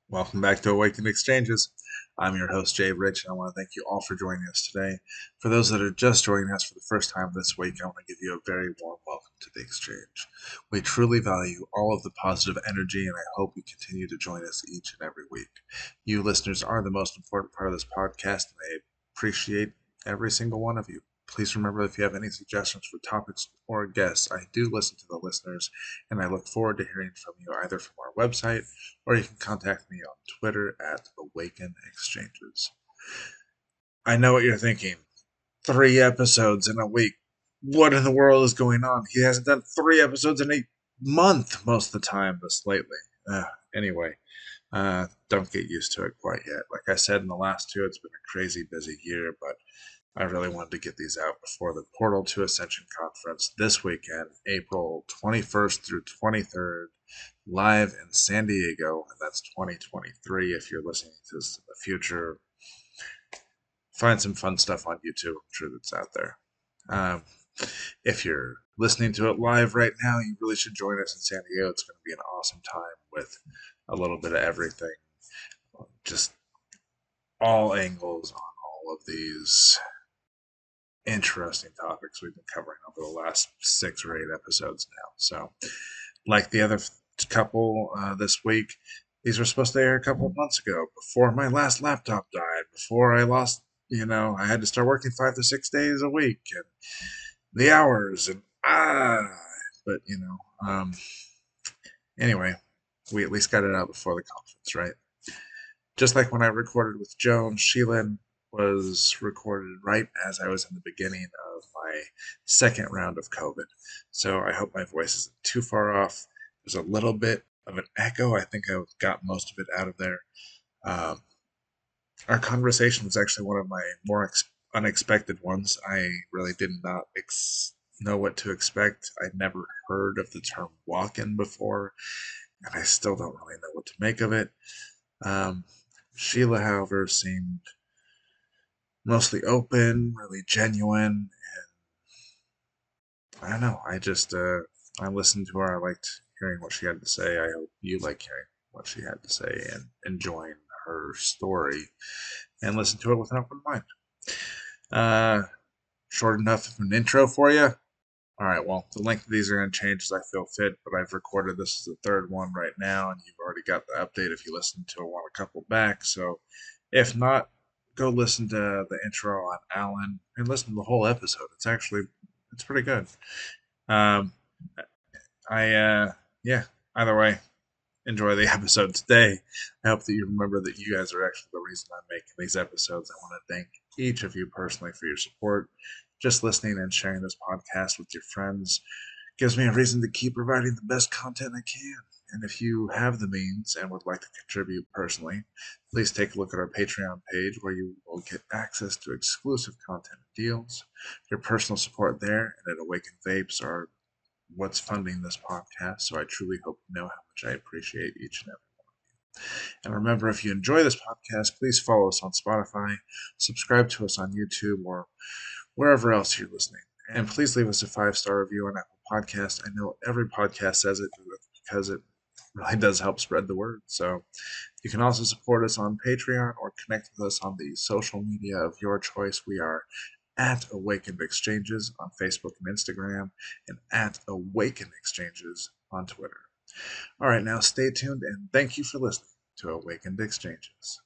Welcome back to Awakened Exchanges. I'm your host, Jay Rich, and I want to thank you all for joining us today. For those that are just joining us for the first time this week, I want to give you a very warm welcome to the exchange. We truly value all of the positive energy, and I hope you continue to join us each and every week. You listeners are the most important part of this podcast, and I appreciate every single one of you. Please remember, if you have any suggestions for topics or guests, I do listen to the listeners, and I look forward to hearing from you either from our website, or you can contact me on Twitter at Awaken Exchanges. I know what you're thinking. 3 episodes in a week. What in the world is going on? He hasn't done 3 episodes in a month most of the time this lately. Anyway, don't get used to it quite yet. Like I said in the last two, it's been a crazy busy year, but I really wanted to get these out before the Portal to Ascension conference this weekend, April 21st through 23rd, live in San Diego, and that's 2023. If you're listening to this in the future, find some fun stuff on YouTube. I'm sure that's out there. Um, if you're listening to it live right now, you really should join us in San Diego. It's going to be an awesome time with a little bit of everything. Just all angles on all of these interesting topics we've been covering over the last 6 or 8 episodes now. So, like the other couple this week, these were supposed to air a couple of months ago, before my last laptop died, before I lost, I had to start working 5 to 6 days a week, and the hours, and but anyway, we at least got it out before the conference, right? Just like when I recorded with Joan, Sheila was recorded right as I was in the beginning of my second round of COVID. So I hope my voice isn't too far off. There's a little bit of an echo. I think I got most of it out of there. Um, our conversation was actually one of my more unexpected ones. I really did not know what to expect. I'd never heard of the term walk-in before, and I still don't really know what to make of it. Um, Sheila, however, seemed mostly open, really genuine, and I don't know. I listened to her. I liked hearing what she had to say. I hope you like hearing what she had to say and enjoying her story, and listen to it with an open mind. Uh, Short enough of an intro for you. All right, well, the length of these are going to change as I feel fit, but I've recorded this as the third one right now, and you've already got the update if you listened to one a couple back. So if not, go listen to the intro on Alan and listen to the whole episode. It's pretty good. Um, yeah, either way, enjoy the episode today. I hope that you remember that you guys are actually the reason I'm making these episodes. I want to thank each of you personally for your support. Just listening and sharing this podcast with your friends gives me a reason to keep providing the best content I can. And if you have the means and would like to contribute personally, please take a look at our Patreon page, where you will get access to exclusive content and deals. Your personal support there and at Awaken Vapes are what's funding this podcast, so I truly hope you know how much I appreciate each and every one of you. And remember, if you enjoy this podcast, please follow us on Spotify, subscribe to us on YouTube, or wherever else you're listening. And please leave us a 5-star review on Apple Podcast. I know every podcast says it, because it really does help spread the word. So you can also support us on Patreon or connect with us on the social media of your choice. We are at Awakened Exchanges on Facebook and Instagram, and at Awaken Exchanges on Twitter. All right, now stay tuned, and thank you for listening to Awakened Exchanges.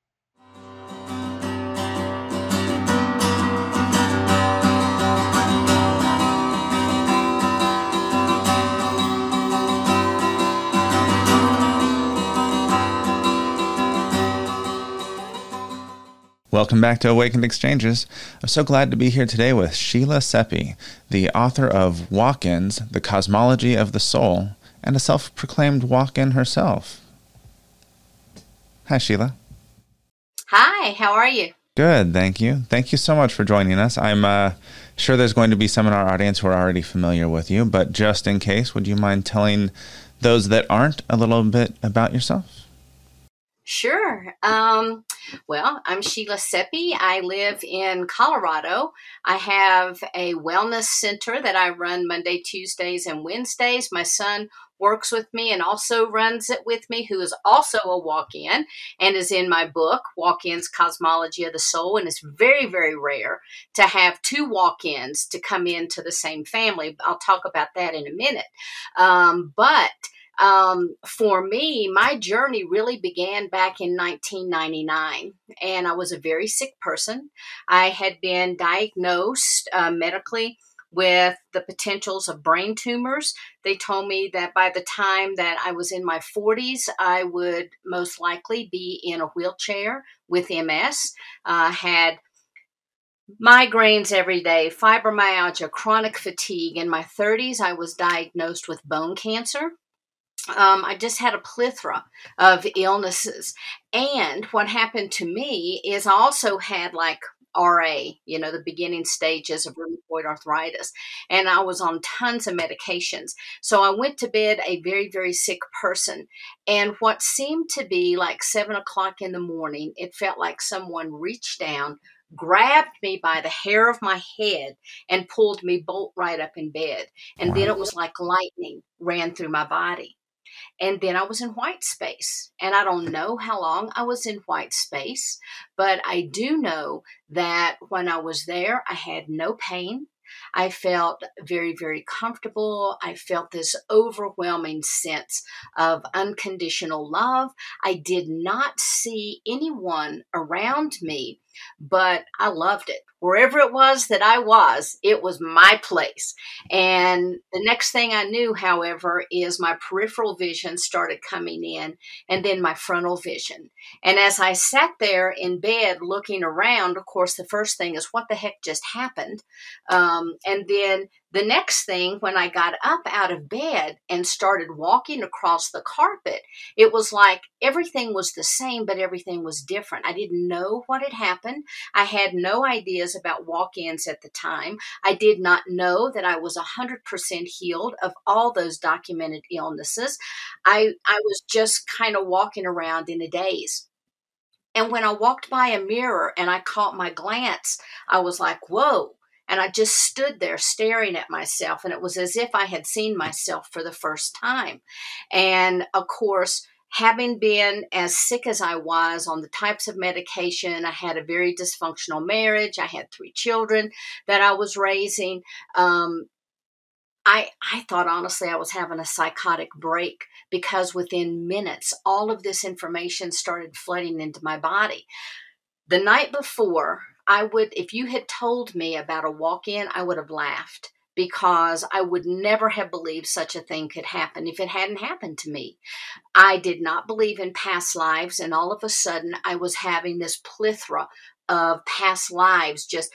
Welcome back to Awakened Exchanges. I'm so glad to be here today with Sheila Seppi, the author of Walk-ins, The Cosmology of the Soul, and a self-proclaimed walk-in herself. Hi, Sheila. Hi, how are you? Good, thank you. Thank you so much for joining us. I'm sure there's going to be some in our audience who are already familiar with you, but just in case, would you mind telling those that aren't a little bit about yourself? Sure. Well, I'm Sheila Seppi. I live in Colorado. I have a wellness center that I run Monday, Tuesdays, and Wednesdays. My son works with me and also runs it with me, who is also a walk-in and is in my book, Walk-ins Cosmology of the Soul. And it's very, very rare to have two walk-ins to come into the same family. I'll talk about that in a minute. But for me, my journey really began back in 1999, and I was a very sick person. I had been diagnosed medically with the potentials of brain tumors. They told me that by the time that I was in my 40s, I would most likely be in a wheelchair with MS. Had migraines every day, fibromyalgia, chronic fatigue. In my 30s, I was diagnosed with bone cancer. I just had a plethora of illnesses. And what happened to me is I also had like RA, the beginning stages of rheumatoid arthritis. And I was on tons of medications. So I went to bed a very, very sick person. And what seemed to be like 7 o'clock in the morning, it felt like someone reached down, grabbed me by the hair of my head, and pulled me bolt right up in bed. And then Wow. it was like lightning ran through my body. And then I was in white space. And I don't know how long I was in white space, but I do know that when I was there, I had no pain. I felt very, very comfortable. I felt this overwhelming sense of unconditional love. I did not see anyone around me, but I loved it. Wherever it was that I was, it was my place. And the next thing I knew, however, is my peripheral vision started coming in, and then my frontal vision. And as I sat there in bed looking around, of course, the first thing is, what the heck just happened? And then the next thing, when I got up out of bed and started walking across the carpet, it was like everything was the same, but everything was different. I didn't know what had happened. I had no ideas about walk-ins at the time. I did not know that I was 100% healed of all those documented illnesses. I was just kind of walking around in a daze. And when I walked by a mirror and I caught my glance, I was like, whoa. And I just stood there staring at myself. And it was as if I had seen myself for the first time. And of course, having been as sick as I was on the types of medication, I had a very dysfunctional marriage. I had 3 children that I was raising. I thought, honestly, I was having a psychotic break, because within minutes, all of this information started flooding into my body. The night before, if you had told me about a walk-in, I would have laughed, because I would never have believed such a thing could happen if it hadn't happened to me. I did not believe in past lives, and all of a sudden I was having this plethora of past lives just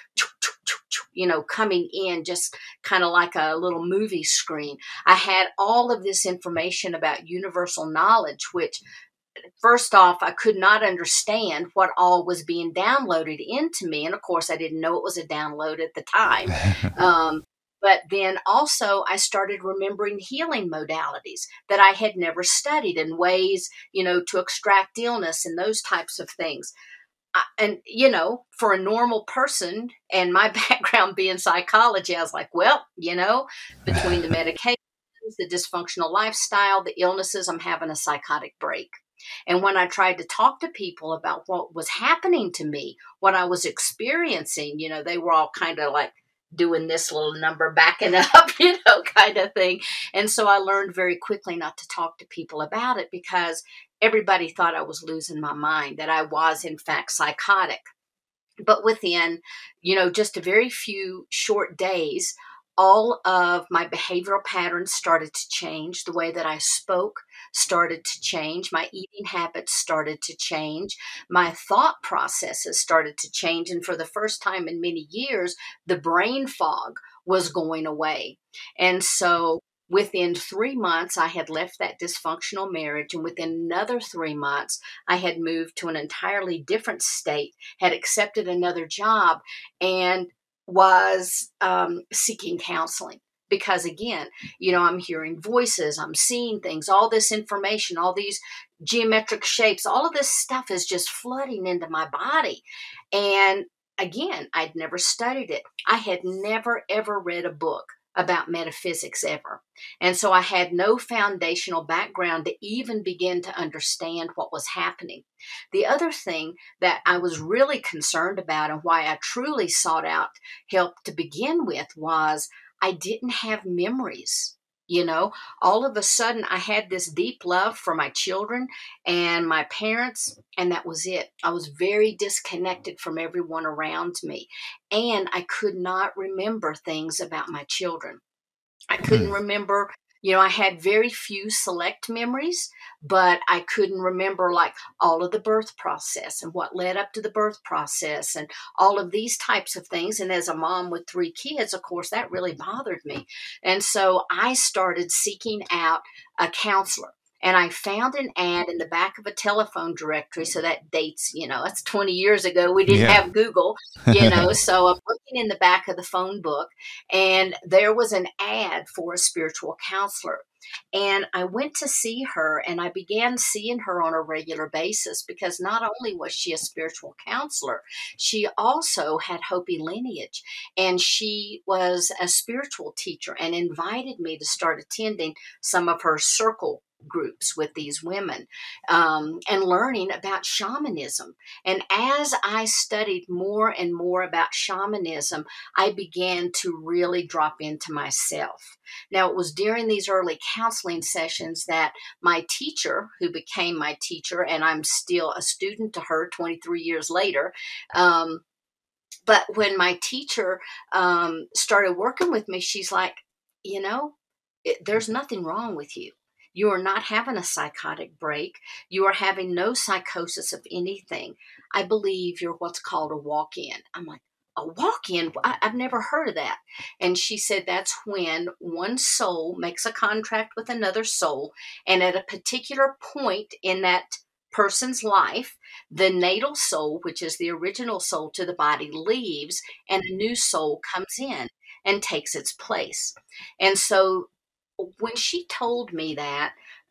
coming in, just kind of like a little movie screen. I had all of this information about universal knowledge, which, first off, I could not understand what all was being downloaded into me. And of course, I didn't know it was a download at the time. But then also I started remembering healing modalities that I had never studied, and ways, to extract illness and those types of things. And, for a normal person, and my background being psychology, I was like, well, between the medications, the dysfunctional lifestyle, the illnesses, I'm having a psychotic break. And when I tried to talk to people about what was happening to me, what I was experiencing, they were all kind of like doing this little number, backing up, kind of thing. And so I learned very quickly not to talk to people about it, because everybody thought I was losing my mind, that I was in fact psychotic. But within, just a very few short days, all of my behavioral patterns started to change. The way that I spoke started to change. My eating habits started to change. My thought processes started to change. And for the first time in many years, the brain fog was going away. And so within 3 months, I had left that dysfunctional marriage. And within another 3 months, I had moved to an entirely different state, had accepted another job, and was seeking counseling. Because again, I'm hearing voices, I'm seeing things, all this information, all these geometric shapes, all of this stuff is just flooding into my body. And again, I'd never studied it. I had never, ever read a book about metaphysics ever. And so I had no foundational background to even begin to understand what was happening. The other thing that I was really concerned about and why I truly sought out help to begin with was I didn't have memories. All of a sudden I had this deep love for my children and my parents, and that was it. I was very disconnected from everyone around me, and I could not remember things about my children. I couldn't remember, I had very few select memories, but I couldn't remember like all of the birth process and what led up to the birth process and all of these types of things. And as a mom with 3 kids, of course, that really bothered me. And so I started seeking out a counselor. And I found an ad in the back of a telephone directory. So that dates, that's 20 years ago. We didn't have Google, so I'm looking in the back of the phone book, and there was an ad for a spiritual counselor. And I went to see her, and I began seeing her on a regular basis because not only was she a spiritual counselor, she also had Hopi lineage, and she was a spiritual teacher and invited me to start attending some of her circle groups with these women, and learning about shamanism. And as I studied more and more about shamanism, I began to really drop into myself. Now, it was during these early counseling sessions that my teacher, who became my teacher, and I'm still a student to her 23 years later, but when my teacher started working with me, she's like, there's nothing wrong with you. You are not having a psychotic break. You are having no psychosis of anything. I believe you're what's called a walk-in. I'm like, a walk-in? I've never heard of that. And she said that's when one soul makes a contract with another soul, and at a particular point in that person's life, the natal soul, which is the original soul to the body, leaves, and a new soul comes in and takes its place. And so when she told me that,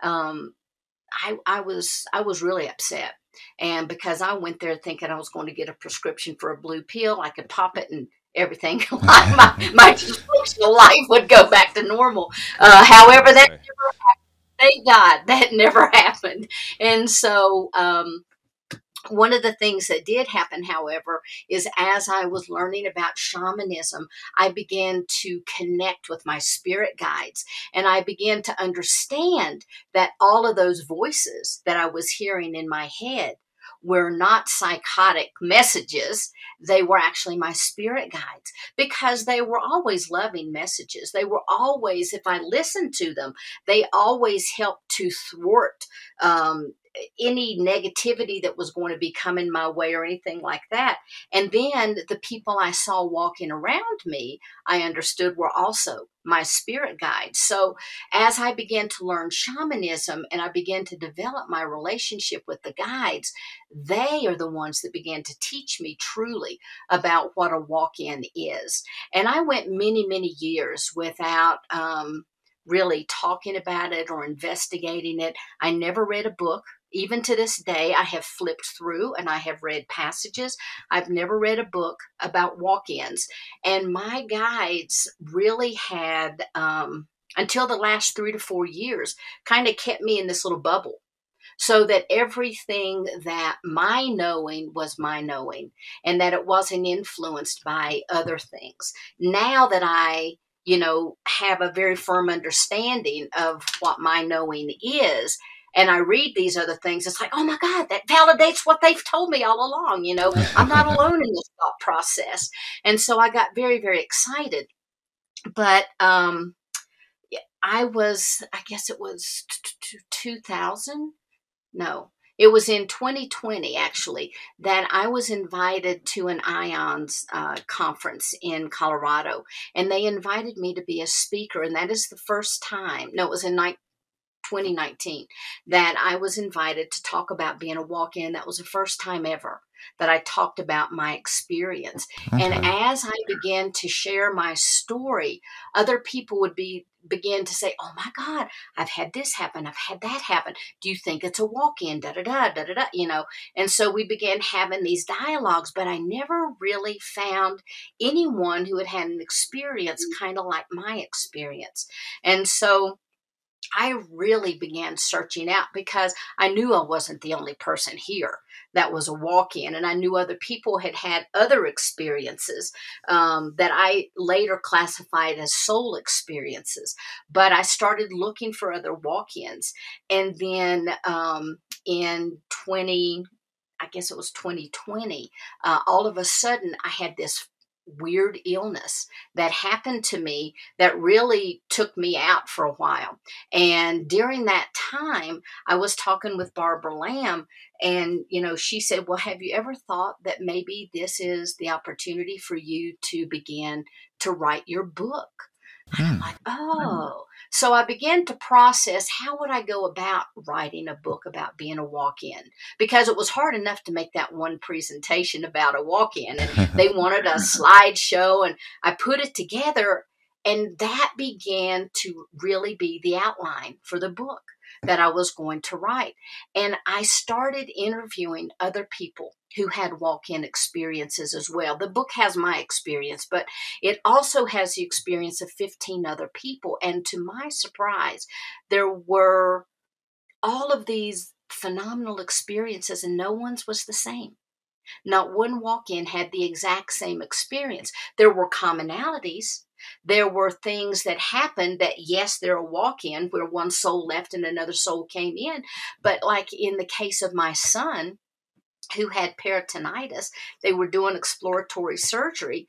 I was really upset. And because I went there thinking I was going to get a prescription for a blue pill, I could pop it and everything, my dysfunctional life would go back to normal. However, that never happened. Thank God that never happened. And so, one of the things that did happen, however, is as I was learning about shamanism, I began to connect with my spirit guides, and I began to understand that all of those voices that I was hearing in my head were not psychotic messages. They were actually my spirit guides, because they were always loving messages. They were always, if I listened to them, they always helped to thwart any negativity that was going to be coming my way or anything like that. And then the people I saw walking around me, I understood were also my spirit guides. So as I began to learn shamanism and I began to develop my relationship with the guides, they are the ones that began to teach me truly about what a walk-in is. And I went many, many years without really talking about it or investigating it. I never read a book. Even to this day, I have flipped through and I have read passages. I've never read a book about walk-ins. And my guides really had, until the last 3 to 4 years, kind of kept me in this little bubble, so that everything that my knowing was my knowing and that it wasn't influenced by other things. Now that I have a very firm understanding of what my knowing is, and I read these other things, it's like, oh my God, that validates what they've told me all along. I'm not alone in this thought process. And so I got very, very excited. But I guess it was 2000. No, it was in 2020, actually, that I was invited to an IONS conference in Colorado, and they invited me to be a speaker. And that is the first time. No, it was in 2019, that I was invited to talk about being a walk-in. That was the first time ever that I talked about my experience. And Okay. as I began to share my story, other people would begin to say, "Oh my God, I've had this happen. I've had that happen. Do you think it's a walk-in? Da da da da da da." And so we began having these dialogues, but I never really found anyone who had had an experience kind of like my experience. And so I really began searching out because I knew I wasn't the only person here that was a walk in, and I knew other people had had other experiences that I later classified as soul experiences. But I started looking for other walk ins. And then in 20, I guess it was 2020, all of a sudden I had this weird illness that happened to me that really took me out for a while. And during that time, I was talking with Barbara Lamb, and she said, "Well, have you ever thought that maybe this is the opportunity for you to begin to write your book?" And I'm Hmm. like, "Oh." So I began to process, how would I go about writing a book about being a walk-in? Because it was hard enough to make that one presentation about a walk-in, and they wanted a slideshow, and I put it together, and that began to really be the outline for the book that I was going to write. And I started interviewing other people who had walk-in experiences as well. The book has my experience, but it also has the experience of 15 other people. And to my surprise, there were all of these phenomenal experiences, and no one's was the same. Not one walk in had the exact same experience. There were commonalities. There were things that happened that, yes, they're a walk in where one soul left and another soul came in. But, like in the case of my son, who had peritonitis, they were doing exploratory surgery.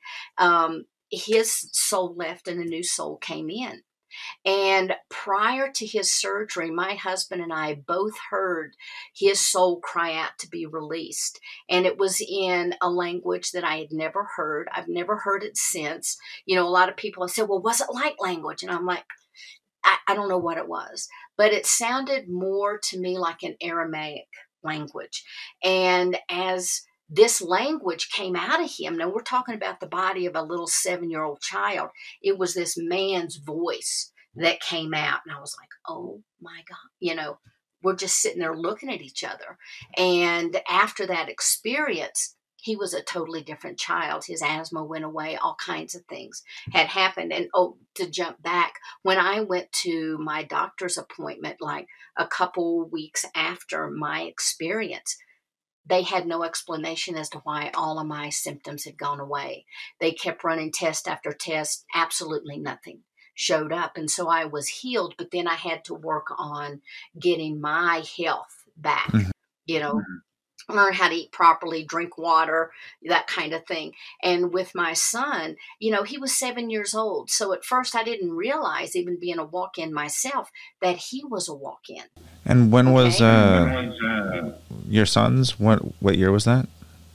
His soul left and a new soul came in. And prior to his surgery, my husband and I both heard his soul cry out to be released. And it was in a language that I had never heard. I've never heard it since. A lot of people have said, "Well, was it light language?" And I'm like, I don't know what it was, but it sounded more to me like an Aramaic language. And as this language came out of him, now we're talking about the body of a little 7-year-old child, it was this man's voice that came out. And I was like, "Oh my God," we're just sitting there looking at each other. And after that experience, he was a totally different child. His asthma went away, all kinds of things had happened. And to jump back, when I went to my doctor's appointment, like a couple weeks after my experience, they had no explanation as to why all of my symptoms had gone away. They kept running test after test. Absolutely nothing showed up. And so I was healed, but then I had to work on getting my health back, Mhm. you know, learn how to eat properly, drink water, that kind of thing. And with my son, he was 7 years old. So at first I didn't realize, even being a walk-in myself, that he was a walk-in. And when was Okay. your son's? What year was that?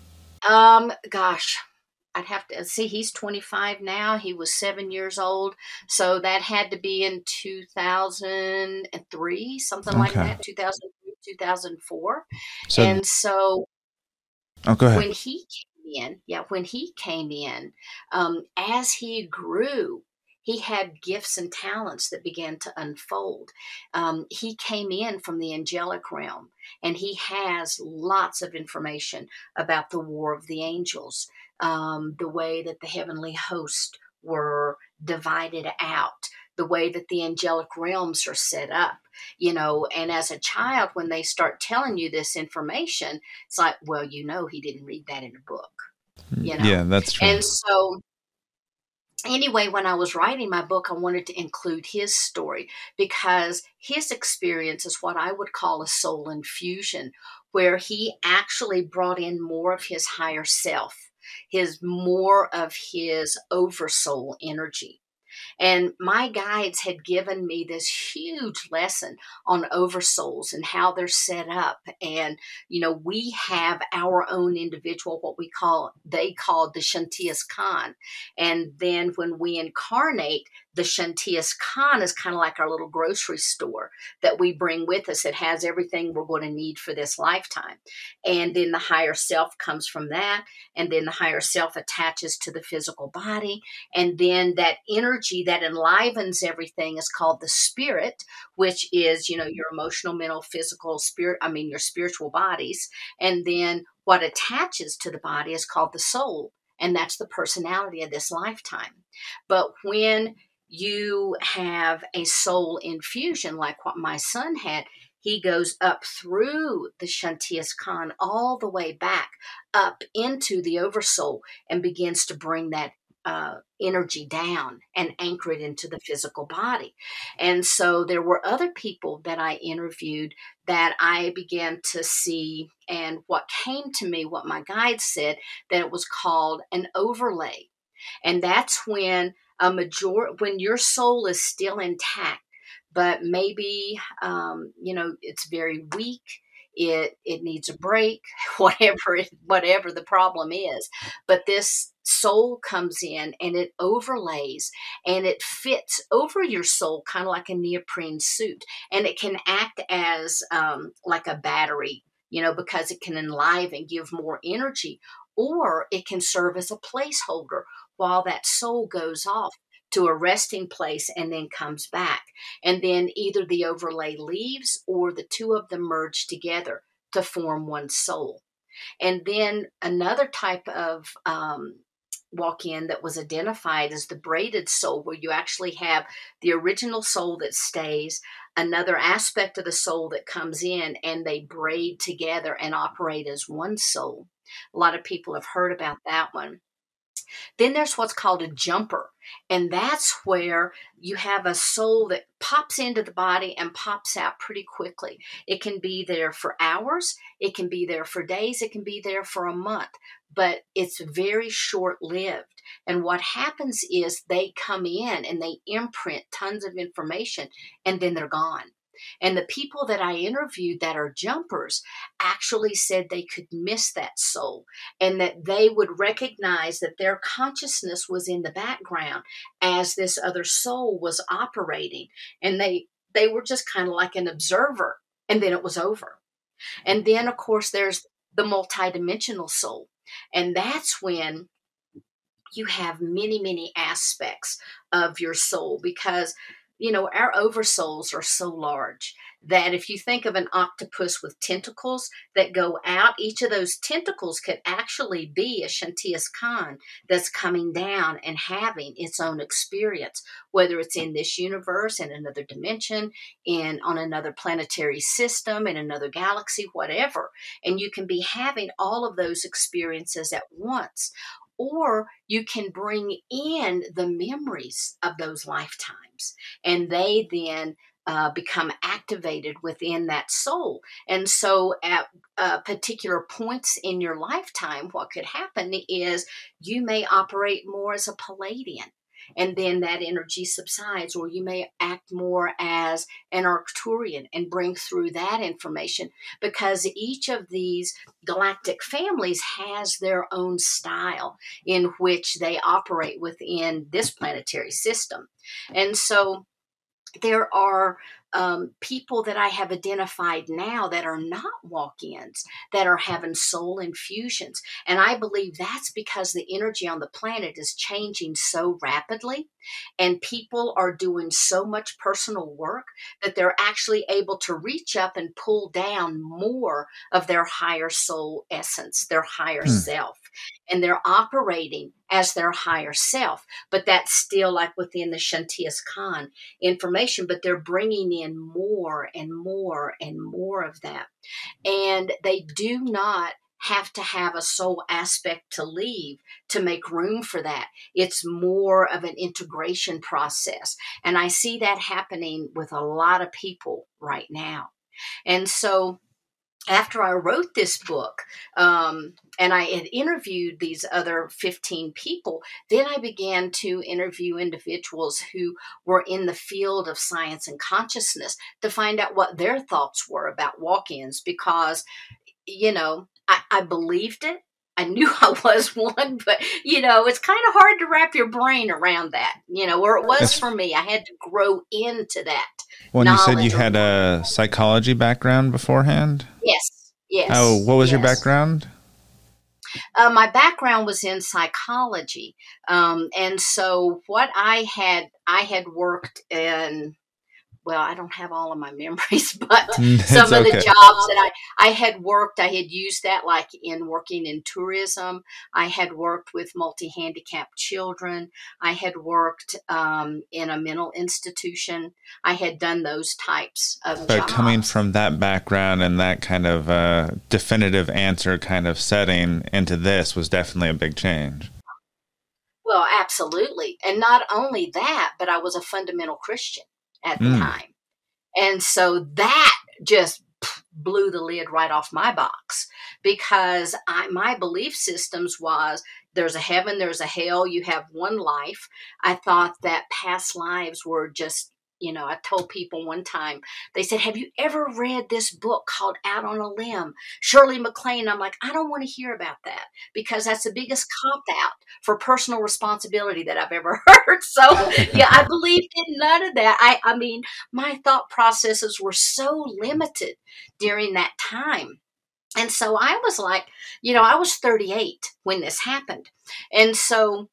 Gosh, I'd have to see. He's 25 now. He was 7 years old. So that had to be in 2003, something like Okay. that, 2003, 2004. So, And so go ahead. when he came in, as he grew, he had gifts and talents that began to unfold. He came in from the angelic realm, and he has lots of information about the war of the angels, the way that the heavenly host were divided out, the way that the angelic realms are set up. And as a child, when they start telling you this information, it's like, well, he didn't read that in a book, Yeah, that's true. And so, anyway, when I was writing my book, I wanted to include his story because his experience is what I would call a soul infusion, where he actually brought in more of his higher self, more of his oversoul energy. And my guides had given me this huge lesson on oversouls and how they're set up. And, we have our own individual, they called the Shantias Khan. And then when we incarnate, the Shantias Khan is kind of like our little grocery store that we bring with us. It has everything we're going to need for this lifetime. And then the higher self comes from that. And then the higher self attaches to the physical body. And then that energy that enlivens everything is called the spirit, which is, your emotional, mental, physical, your spiritual bodies. And then what attaches to the body is called the soul. And that's the personality of this lifetime. But when you have a soul infusion like what my son had, he goes up through the Shantias Khan all the way back up into the oversoul and begins to bring that energy down and anchor it into the physical body. And so there were other people that I interviewed that I began to see, and what came to me, what my guide said, that it was called an overlay. And that's when when your soul is still intact, but maybe it's very weak. It needs a break, whatever the problem is. But this soul comes in and it overlays and it fits over your soul, kind of like a neoprene suit, and it can act as like a battery, because it can enliven, give more energy, or it can serve as a placeholder while that soul goes off to a resting place and then comes back. And then either the overlay leaves or the two of them merge together to form one soul. And then another type of walk-in that was identified as the braided soul, where you actually have the original soul that stays, another aspect of the soul that comes in, and they braid together and operate as one soul. A lot of people have heard about that one. Then there's what's called a jumper. And that's where you have a soul that pops into the body and pops out pretty quickly. It can be there for hours. It can be there for days. It can be there for a month. But it's very short-lived. And what happens is they come in and they imprint tons of information, and then they're gone. And the people that I interviewed that are jumpers actually said they could miss that soul, and that they would recognize that their consciousness was in the background as this other soul was operating. And they were just kind of like an observer, and then it was over. And then, of course, there's the multidimensional soul. And that's when you have many, many aspects of your soul, because our oversouls are so large that if you think of an octopus with tentacles that go out, each of those tentacles could actually be a Shantias Khan that's coming down and having its own experience, whether it's in this universe, in another dimension, on another planetary system, in another galaxy, whatever. And you can be having all of those experiences at once. Or you can bring in the memories of those lifetimes, and they then become activated within that soul. And so at particular points in your lifetime, what could happen is you may operate more as a Palladian, and then that energy subsides, or you may act more as an Arcturian and bring through that information, because each of these galactic families has their own style in which they operate within this planetary system. And so there are people that I have identified now that are not walk-ins, that are having soul infusions. And I believe that's because the energy on the planet is changing so rapidly, and people are doing so much personal work that they're actually able to reach up and pull down more of their higher soul essence, their higher self. And they're operating as their higher self, but that's still like within the Shantias Khan information, but they're bringing in more and more and more of that. And they do not have to have a soul aspect to leave to make room for that. It's more of an integration process. And I see that happening with a lot of people right now. And so after I wrote this book, and I had interviewed these other 15 people, then I began to interview individuals who were in the field of science and consciousness to find out what their thoughts were about walk-ins, because, I believed it. I knew I was one, but it's kind of hard to wrap your brain around that, or it was for me. I had to grow into that When you said you knowledge. had a psychology background beforehand? Yes, Oh, yes, what was your yes. background? My background was in psychology, and so what I had worked in. Well, I don't have all of my memories, but It's some of the okay. jobs that I had worked, I had used that like in working in tourism. I had worked with multi-handicapped children. I had worked in a mental institution. I had done those types of But coming jobs. from that background and that kind of definitive answer kind of setting into this was definitely a big change. Well, absolutely. And not only that, but I was a fundamental Christian at the Mm. time. And so that just blew the lid right off my box because my belief systems was there's a heaven, there's a hell, you have one life. I thought that past lives were just, I told people one time, they said, have you ever read this book called Out on a Limb? Shirley MacLaine. I'm like, I don't want to hear about that because that's the biggest cop out for personal responsibility that I've ever heard. So yeah, I believed in none of that. I mean, my thought processes were so limited during that time. And so I was like, I was 38 when this happened. And so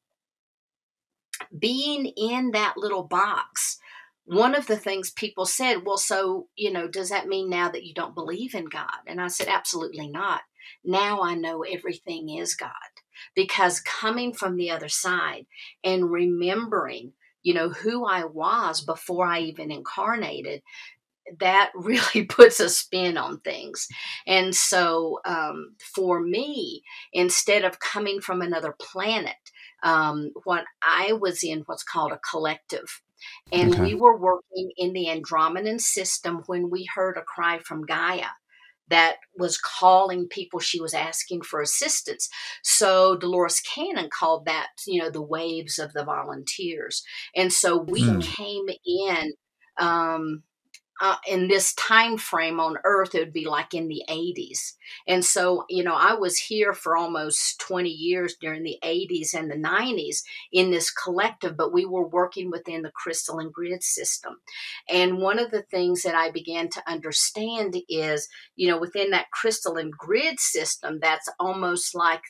being in that little box, one of the things people said, well, so, does that mean now that you don't believe in God? And I said, absolutely not. Now I know everything is God because coming from the other side and remembering, who I was before I even incarnated, that really puts a spin on things. And so for me, instead of coming from another planet, what I was in what's called a collective. And Okay. we were working in the Andromedan system when we heard a cry from Gaia that was calling people. She was asking for assistance. So Dolores Cannon called that, the waves of the volunteers. And so we Mm. came um, in this time frame on Earth, it would be like in the 80s. And so, I was here for almost 20 years during the 80s and the 90s in this collective, but we were working within the crystalline grid system. And one of the things that I began to understand is, within that crystalline grid system, that's almost like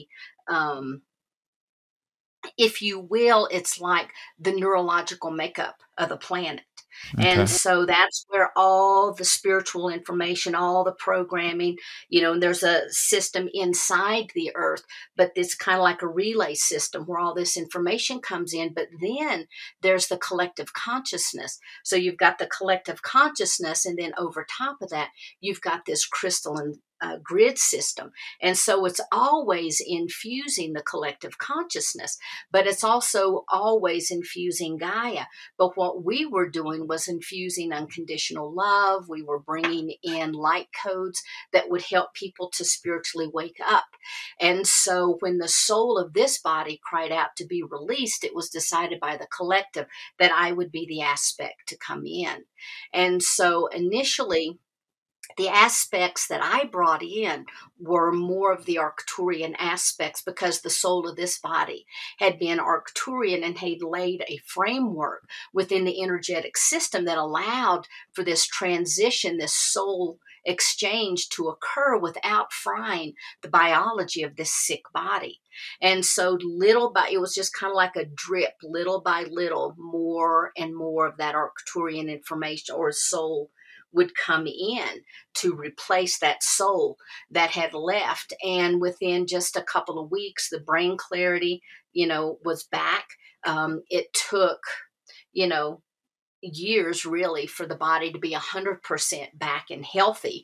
if you will, it's like the neurological makeup of the planet. And Okay. so that's where all the spiritual information, all the programming, and there's a system inside the earth, but it's kind of like a relay system where all this information comes in. But then there's the collective consciousness. So you've got the collective consciousness, and then over top of that, you've got this crystalline grid system. And so it's always infusing the collective consciousness, but it's also always infusing Gaia. But what we were doing was infusing unconditional love. We were bringing in light codes that would help people to spiritually wake up. And so when the soul of this body cried out to be released, it was decided by the collective that I would be the aspect to come in. And so initially, the aspects that I brought in were more of the Arcturian aspects because the soul of this body had been Arcturian and had laid a framework within the energetic system that allowed for this transition, this soul exchange to occur without frying the biology of this sick body. And so little by, it was just kind of like a drip, little by little, more and more of that Arcturian information or soul would come in to replace that soul that had left. And within just a couple of weeks, the brain clarity, was back. It took, you know, years really for the body to be 100% back and healthy.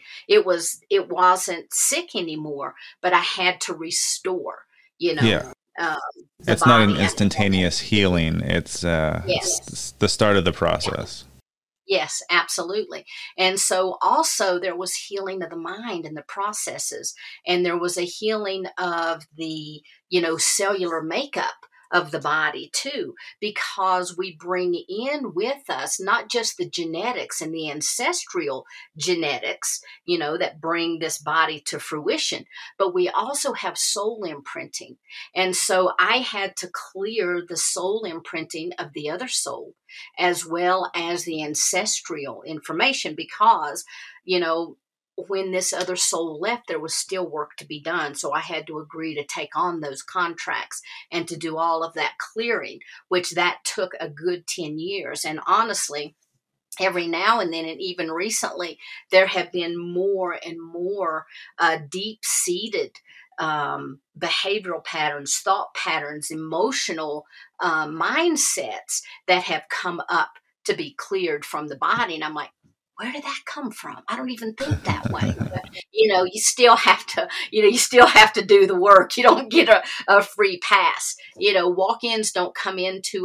It wasn't sick anymore, but I had to restore, Yeah. um, the It's not an body. instantaneous healing. It's Yes. the start of the process. Yes, absolutely. And so also there was healing of the mind and the processes, and there was a healing of the, cellular makeup of the body too, because we bring in with us not just the genetics and the ancestral genetics, that bring this body to fruition, but we also have soul imprinting. And so I had to clear the soul imprinting of the other soul as well as the ancestral information, because, when this other soul left, there was still work to be done. So I had to agree to take on those contracts and to do all of that clearing, which that took a good 10 years. And honestly, every now and then, and even recently, there have been more and more deep-seated behavioral patterns, thought patterns, emotional mindsets that have come up to be cleared from the body. And I'm like, where did that come from? I don't even think that way. But, you still have to, you still have to do the work. You don't get a free pass. Walk-ins don't come into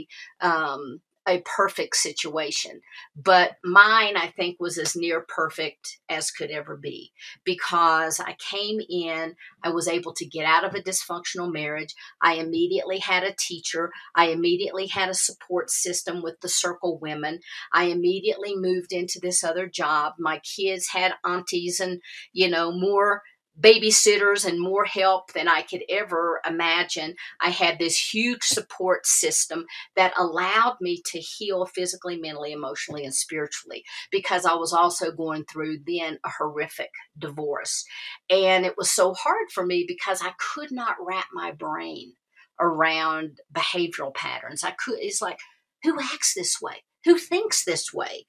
a perfect situation, but mine, I think, was as near perfect as could ever be, because I came in, I was able to get out of a dysfunctional marriage. I immediately had a teacher. I immediately had a support system with the Circle Women. I immediately moved into this other job. My kids had aunties and, more babysitters and more help than I could ever imagine. I had this huge support system that allowed me to heal physically, mentally, emotionally, and spiritually, because I was also going through then a horrific divorce. And it was so hard for me because I could not wrap my brain around behavioral patterns. It's like, who acts this way? Who thinks this way?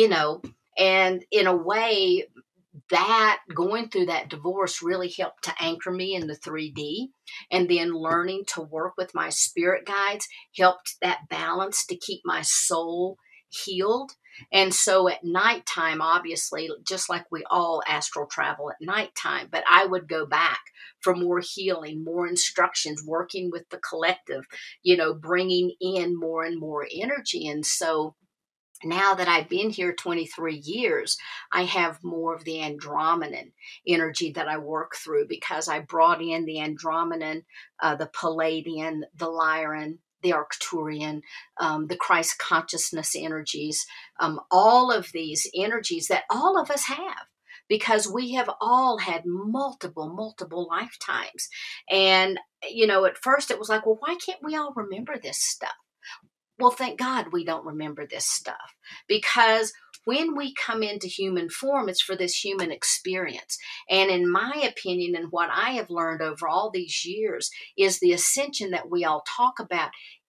And in a way, that going through that divorce really helped to anchor me in the 3D, and then learning to work with my spirit guides helped that balance to keep my soul healed. And so at nighttime, obviously, just like we all astral travel at nighttime, but I would go back for more healing, more instructions, working with the collective, bringing in more and more energy. And so now that I've been here 23 years, I have more of the Andromedan energy that I work through, because I brought in the Andromedan, the Palladian, the Lyran, the Arcturian, the Christ consciousness energies, all of these energies that all of us have, because we have all had multiple lifetimes. And, at first it was like, well, why can't we all remember this stuff? Well, thank God we don't remember this stuff, because when we come into human form, it's for this human experience. And in my opinion, and what I have learned over all these years, is the ascension that we all talk about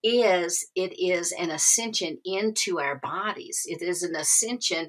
it is an ascension into our bodies. It is an ascension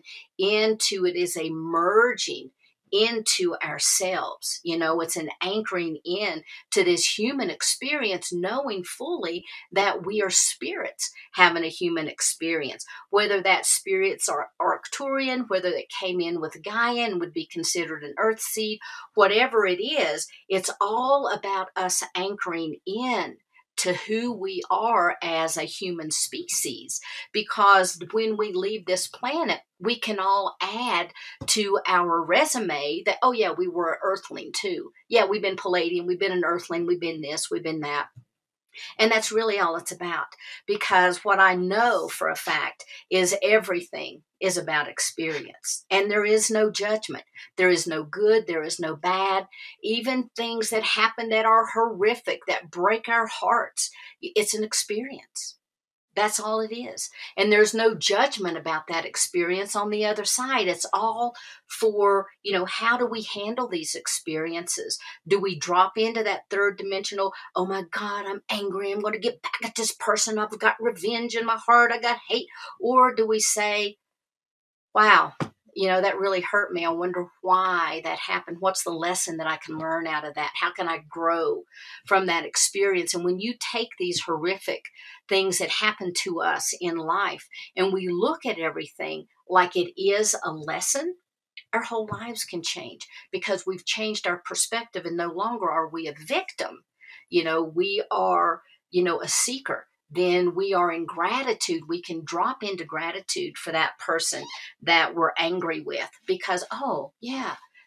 it is a merging into ourselves. It's an anchoring in to this human experience, knowing fully that we are spirits having a human experience, whether that spirits are Arcturian, whether it came in with Gaia and would be considered an earth seed, whatever it is, it's all about us anchoring in to who we are as a human species. Because when we leave this planet, we can all add to our resume that, oh yeah, we were an earthling too. Yeah, we've been Palladian, we've been an earthling, we've been this, we've been that. And that's really all it's about. Because what I know for a fact is everything is about experience. And there is no judgment. There is no good. There is no bad. Even things that happen that are horrific, that break our hearts, it's an experience. That's all it is. And there's no judgment about that experience on the other side. It's all for, how do we handle these experiences? Do we drop into that third dimensional, oh my God, I'm angry, I'm going to get back at this person, I've got revenge in my heart, I got hate? Or do we say, wow, that really hurt me. I wonder why that happened. What's the lesson that I can learn out of that? How can I grow from that experience? And when you take these horrific things that happen to us in life and we look at everything like it is a lesson, our whole lives can change, because we've changed our perspective, and no longer are we a victim. We are, a seeker. Then we are in gratitude. We can drop into gratitude for that person that we're angry with, because, oh, yeah,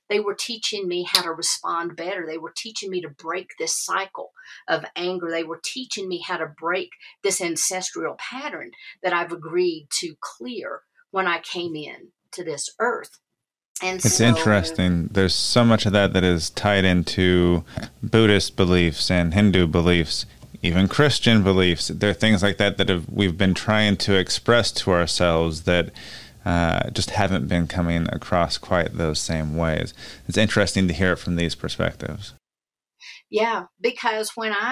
They were teaching me how to respond better. They were teaching me to break this cycle of anger. They were teaching me how to break this ancestral pattern that I've agreed to clear when I came in to this earth. And It's so, interesting. There's so much of that that is tied into Buddhist beliefs and Hindu beliefs, even Christian beliefs. There are things like that that we've been trying to express to ourselves that just haven't been coming across quite those same ways. It's interesting to hear it from these perspectives. yeah, because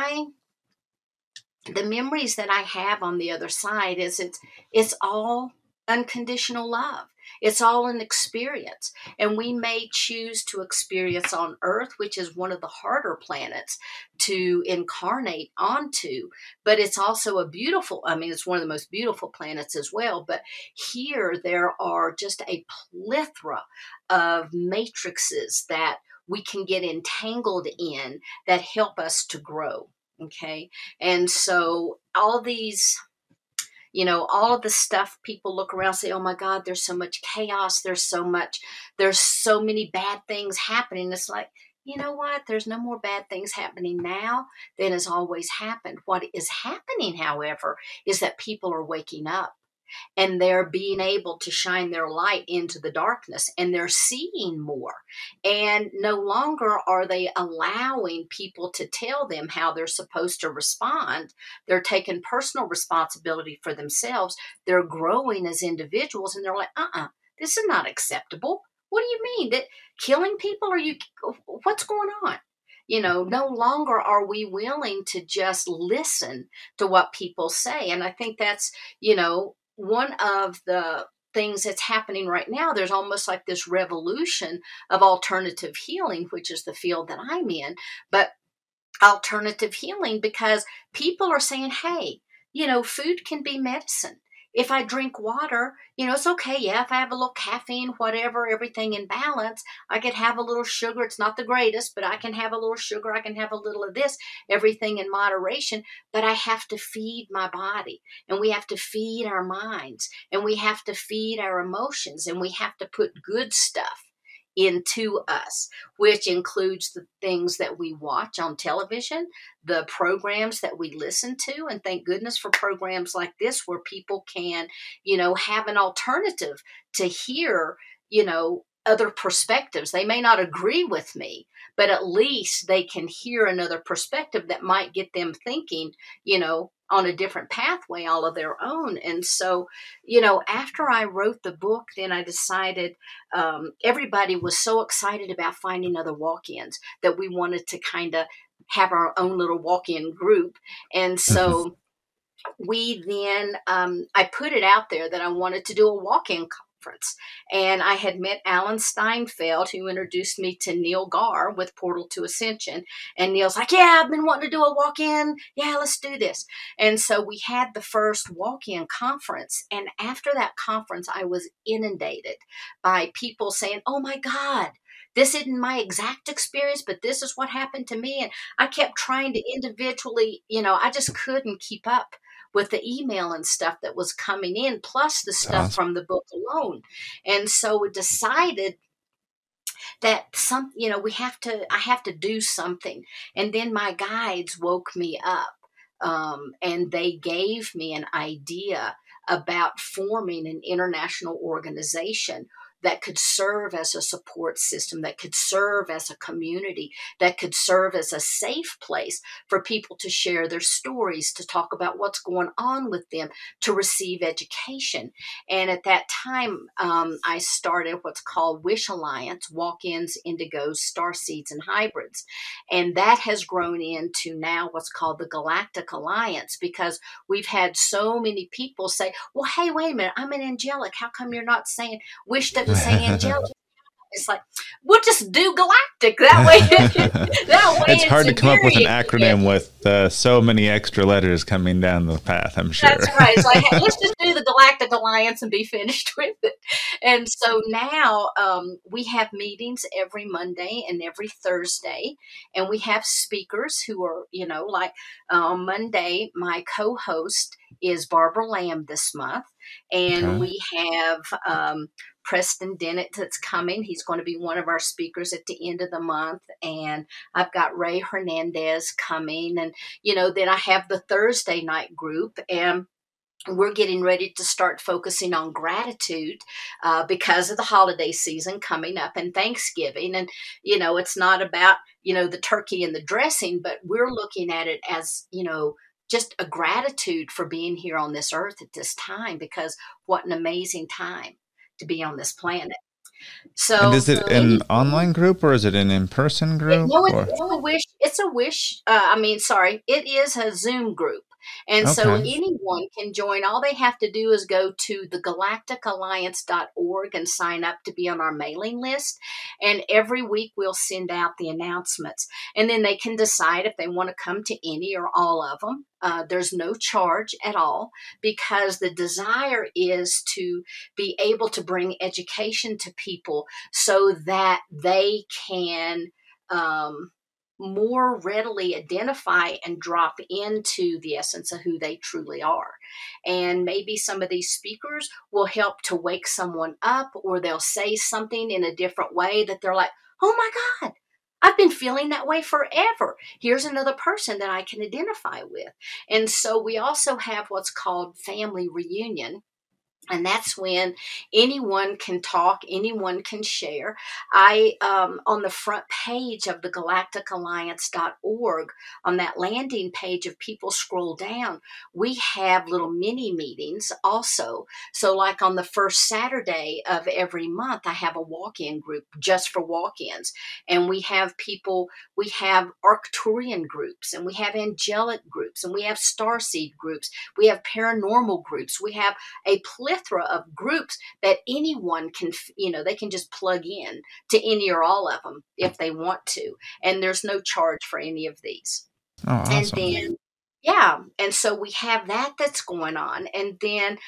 the memories that I have on the other side is it's all unconditional love. It's all an experience. And we may choose to experience on Earth, which is one of the harder planets to incarnate onto, but it's also it's one of the most beautiful planets as well. But here there are just a plethora of matrices that we can get entangled in that help us to grow. Okay. And so all these, all of the stuff people look around and say, oh my God, there's so much chaos. There's so many bad things happening. It's like, you know what? There's no more bad things happening now than has always happened. What is happening, however, is that people are waking up. And they're being able to shine their light into the darkness, and they're seeing more. And no longer are they allowing people to tell them how they're supposed to respond. They're taking personal responsibility for themselves. They're growing as individuals, and they're like, this is not acceptable. What do you mean? That killing people? What's going on? No longer are we willing to just listen to what people say. And I think that's, one of the things that's happening right now. There's almost like this revolution of alternative healing, which is the field that I'm in, but alternative healing, because people are saying, hey, food can be medicine. If I drink water, it's okay. Yeah, if I have a little caffeine, whatever, everything in balance, I could have a little sugar. It's not the greatest, but I can have a little sugar. I can have a little of this, everything in moderation. But I have to feed my body, and we have to feed our minds, and we have to feed our emotions, and we have to put good stuff into us, which includes the things that we watch on television, the programs that we listen to. And thank goodness for programs like this where people can, have an alternative to hear, other perspectives. They may not agree with me, but at least they can hear another perspective that might get them thinking, on a different pathway all of their own. And so, after I wrote the book, then I decided everybody was so excited about finding other walk-ins that we wanted to kind of have our own little walk-in group. And so we then, I put it out there that I wanted to do a walk-in conference. And I had met Alan Steinfeld, who introduced me to Neil Gar with Portal to Ascension. And Neil's like, yeah, I've been wanting to do a walk-in. Yeah, let's do this. And so we had the first walk-in conference. And after that conference, I was inundated by people saying, oh my God, this isn't my exact experience, but this is what happened to me. And I kept trying to individually, I just couldn't keep up with the email and stuff that was coming in, plus the stuff from the book alone. And so we decided that I have to do something. And then my guides woke me up, and they gave me an idea about forming an international organization that could serve as a support system, that could serve as a community, that could serve as a safe place for people to share their stories, to talk about what's going on with them, to receive education. And at that time, I started what's called Wish Alliance, walk-ins, indigos, starseeds, and hybrids. And that has grown into now what's called the Galactic Alliance, because we've had so many people say, well, hey, wait a minute, I'm an angelic. How come you're not saying Wish doesn't say angelic? It's like, we'll just do galactic. That way, it's hard to come up with an acronym with so many extra letters coming down the path, I'm sure. That's right. It's like, hey, let's just do the Galactic Alliance and be finished with it. And so now we have meetings every Monday and every Thursday. And we have speakers who are, like on Monday, my co-host is Barbara Lamb this month. And Okay. we have Preston Dennett that's coming. He's going to be one of our speakers at the end of the month. And I've got Ray Hernandez coming. And, then I have the Thursday night group. And we're getting ready to start focusing on gratitude because of the holiday season coming up and Thanksgiving. And, it's not about, the turkey and the dressing, but we're looking at it as, just a gratitude for being here on this earth at this time, because what an amazing time to be on this planet. And So is it an online group or is it an in-person group? no, Or it's a wish. It's a wish. It is a Zoom group. And so okay. anyone can join. All they have to do is go to thegalacticalliance.org and sign up to be on our mailing list. And every week we'll send out the announcements. And then they can decide if they want to come to any or all of them. There's no charge at all, because the desire is to be able to bring education to people so that they can more readily identify and drop into the essence of who they truly are. And maybe some of these speakers will help to wake someone up, or they'll say something in a different way that they're like, oh my God, I've been feeling that way forever. Here's another person that I can identify with. And so we also have what's called family reunion. And that's when anyone can talk, anyone can share. On the front page of the galacticalliance.org, on that landing page, if people scroll down, we have little mini meetings also. So like on the first Saturday of every month, I have a walk-in group just for walk-ins. And we have Arcturian groups, and we have angelic groups, and we have starseed groups. We have paranormal groups. We have a plethora of groups that anyone can, they can just plug in to any or all of them if they want to. And there's no charge for any of these. Oh, awesome. And then, yeah. And so we have that's going on. And then,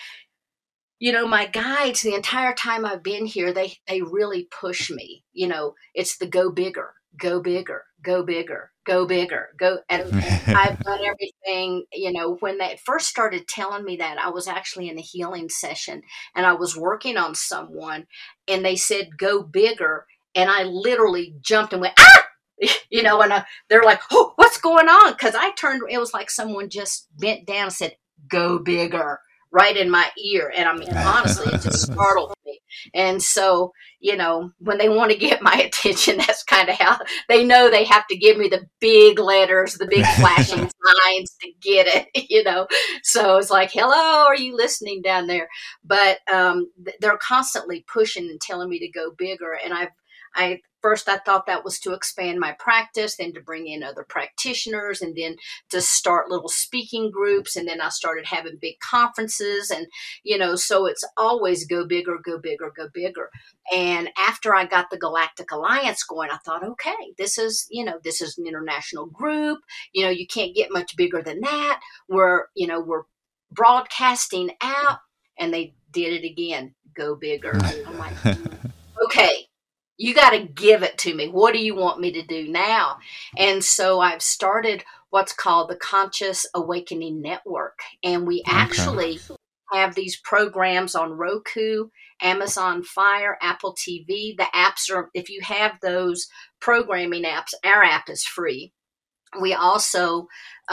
my guides, the entire time I've been here, they really push me. It's the go bigger, go bigger, go bigger, go bigger, go. And I've done everything, when they first started telling me that, I was actually in a healing session and I was working on someone and they said, go bigger. And I literally jumped and went, ah! And they're like, oh, what's going on? Because I turned, it was like someone just bent down and said, go bigger, right in my ear. And I mean, honestly, it just startled me. And so, when they want to get my attention, that's kind of how they know they have to give me the big letters, the big flashing signs to get it, So it's like, hello, are you listening down there? But they're constantly pushing and telling me to go bigger. And First, I thought that was to expand my practice, then to bring in other practitioners, and then to start little speaking groups. And then I started having big conferences. And, so it's always go bigger, go bigger, go bigger. And after I got the Galactic Alliance going, I thought, okay, this is an international group. You can't get much bigger than that. We're broadcasting out. And they did it again. Go bigger. I'm like, okay. You got to give it to me. What do you want me to do now? And so I've started what's called the Conscious Awakening Network. And we actually have these programs on Roku, Amazon Fire, Apple TV. The apps are, if you have those programming apps, our app is free. We also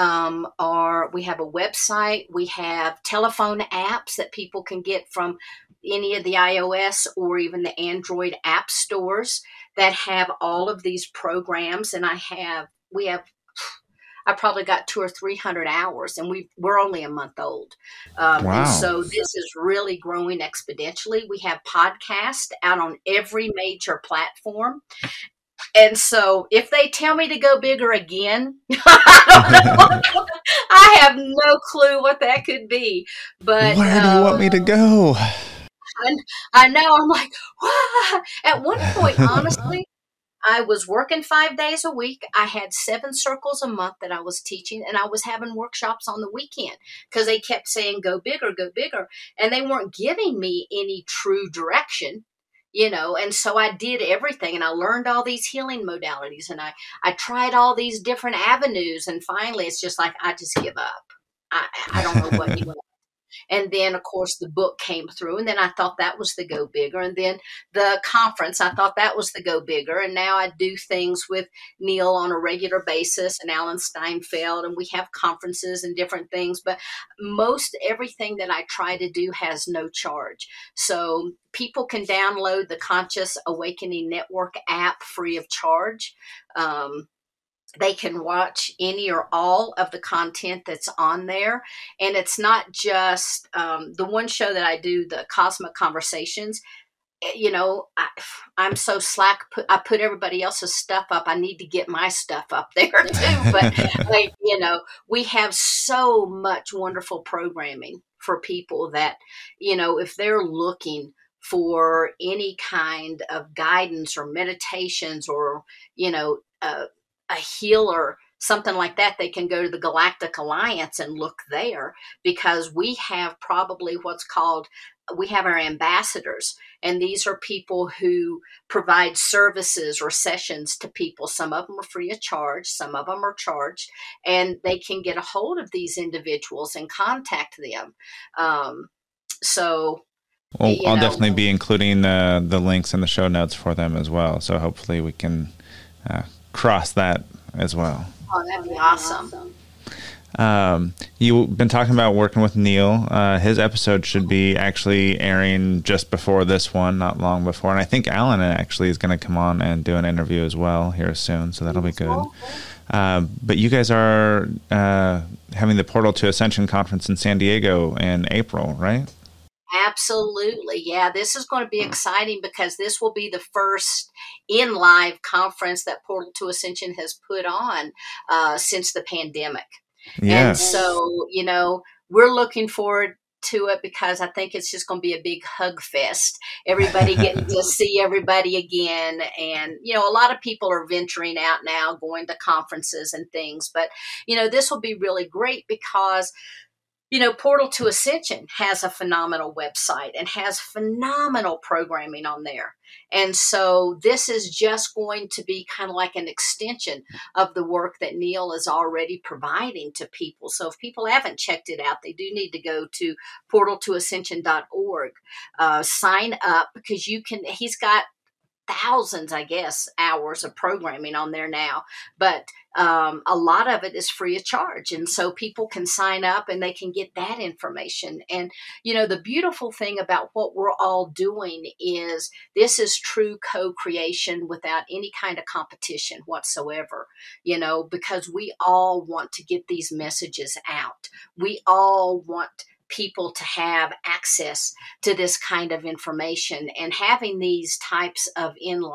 we have a website. We have telephone apps that people can get from any of the iOS or even the Android app stores that have all of these programs. And I probably got 200 or 300 hours, and we're only a month old. Wow. And so this is really growing exponentially. We have podcasts out on every major platform. And so if they tell me to go bigger again, I don't know. I have no clue what that could be. But where do you want me to go? I know. I'm like, wow. At one point, honestly, I was working 5 days a week. I had 7 circles a month that I was teaching, and I was having workshops on the weekend because they kept saying, go bigger, go bigger. And they weren't giving me any true direction. And so I did everything, and I learned all these healing modalities, and I tried all these different avenues. And finally, it's just like, I just give up. I don't know what you want. And then, of course, the book came through, and then I thought that was the go bigger. And then the conference, I thought that was the go bigger. And now I do things with Neil on a regular basis and Alan Steinfeld, and we have conferences and different things. But most everything that I try to do has no charge. So people can download the Conscious Awakening Network app free of charge. They can watch any or all of the content that's on there. And it's not just the one show that I do, the Cosmic Conversations. I'm so slack. I put everybody else's stuff up. I need to get my stuff up there too. But we have so much wonderful programming for people that, if they're looking for any kind of guidance or meditations or, a healer, something like that, they can go to the Galactic Alliance and look there, because we have probably we have our ambassadors, and these are people who provide services or sessions to people. Some of them are free of charge, some of them are charged, and they can get a hold of these individuals and contact them. Well, I'll definitely be including the links in the show notes for them as well. So hopefully we can cross that as well. Oh, that'd be awesome. You've been talking about working with Neil. His episode should be actually airing just before this one, not long before. And I think Alan actually is going to come on and do an interview as well here soon. So that'll be good. But you guys are having the Portal to Ascension conference in San Diego in April, right? Absolutely. Yeah, this is going to be exciting because this will be the first in-live conference that Portal to Ascension has put on since the pandemic. Yes. And so, we're looking forward to it because I think it's just going to be a big hug fest. Everybody getting to see everybody again. And, a lot of people are venturing out now, going to conferences and things. But, this will be really great because Portal to Ascension has a phenomenal website and has phenomenal programming on there. And so this is just going to be kind of like an extension of the work that Neil is already providing to people. So if people haven't checked it out, they do need to go to portaltoascension.org, sign up, because he's got thousands, I guess, hours of programming on there now, but a lot of it is free of charge. And so people can sign up and they can get that information. And, the beautiful thing about what we're all doing is this is true co-creation without any kind of competition whatsoever, because we all want to get these messages out. We all want people to have access to this kind of information, and having these types of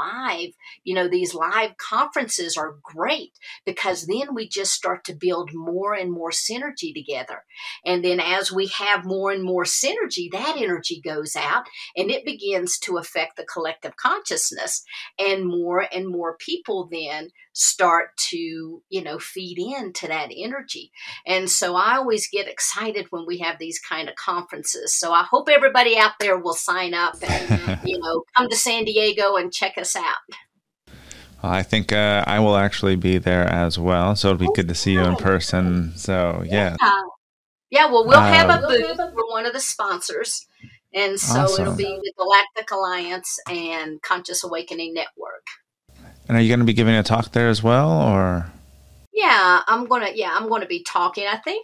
these live conferences are great, because then we just start to build more and more synergy together. And then as we have more and more synergy, that energy goes out and it begins to affect the collective consciousness, and more people then start to, feed into that energy. And so I always get excited when we have these kind of conferences. So I hope everybody out there will sign up and, come to San Diego and check us out. Well, I think I will actually be there as well. So it'll be good to see you in person. So, yeah. Yeah, well, we'll have a booth for one of the sponsors. And so Awesome. It'll be the Galactic Alliance and Conscious Awakening Network. And are you going to be giving a talk there as well, or? Yeah, I'm gonna be talking. I think,